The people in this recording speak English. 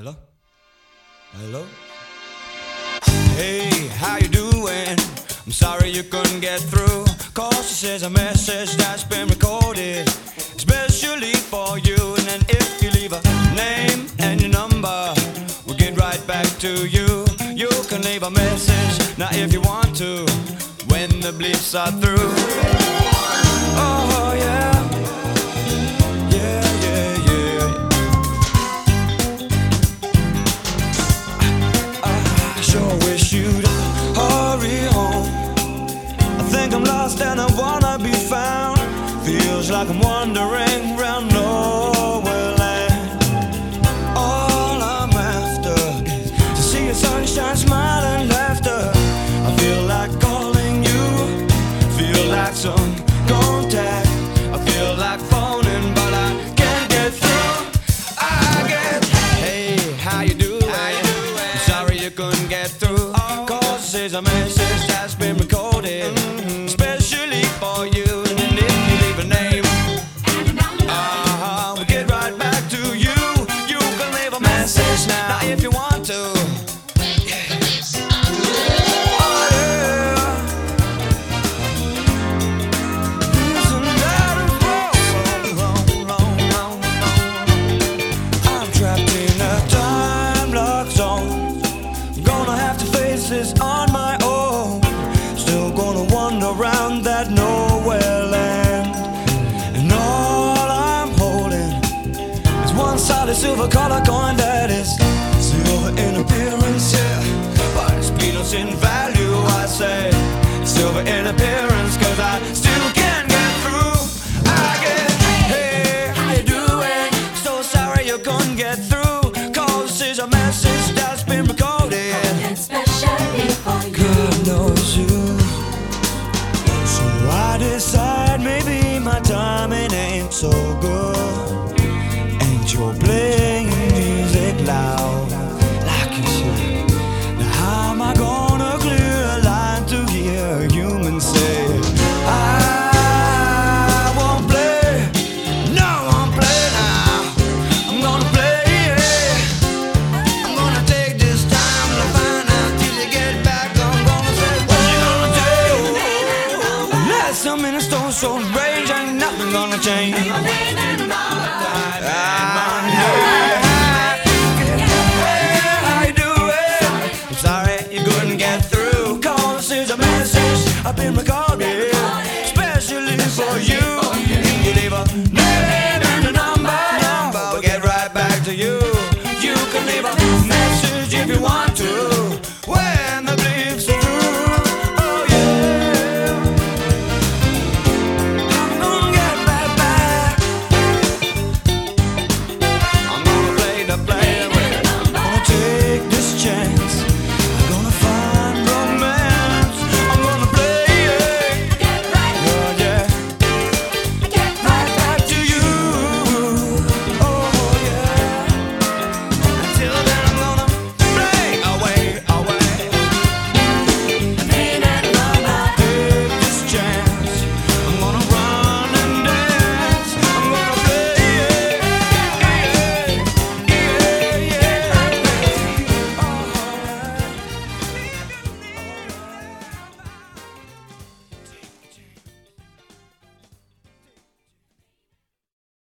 Hello? Hello? Hey, how you doing? I'm sorry you couldn't get through. Cause this is a message that's been recorded especially for you. And then if you leave a name and your number, we'll get right back to you. You can leave a message now if you want to, when the bleeps are through. Oh yeah. I'm lost and I wanna be found. Feels like I'm wandering round nowhere land. All I'm after is to see your sunshine, smile and laughter. I feel like calling you, feel like some contact. I feel like phoning but I can't get through. I get, hey, how you doing? I'm sorry you couldn't get through. Cause this is a message that's been recorded especially for you. And if you leave a name, we'll get right back to you. You can leave a message now if you want to. Yes. Oh yeah. Isn't that wrong? I'm trapped in a time lock zone. Gonna have to face this on my own. Still gonna wander around that nowhere land. And all I'm holding is one solid silver color coin that is silver in appearance, yeah, but it's peanuts in value, I say. Silver in appearance, cause I still can't get through. I get, hey, how you doing? So sorry you couldn't get through. Cause this is a message that's been recorded especially for you. God knows you. So I decide maybe my timing ain't so good. Ain't you playing music loud like you should? Now how am I gonna clear a line to hear a human say I won't play, no I won't play now. I'm gonna play, yeah. I'm gonna take this time to find out till you get back. I'm gonna say what you gonna do. Last some in a stone so range ain't nothing gonna change.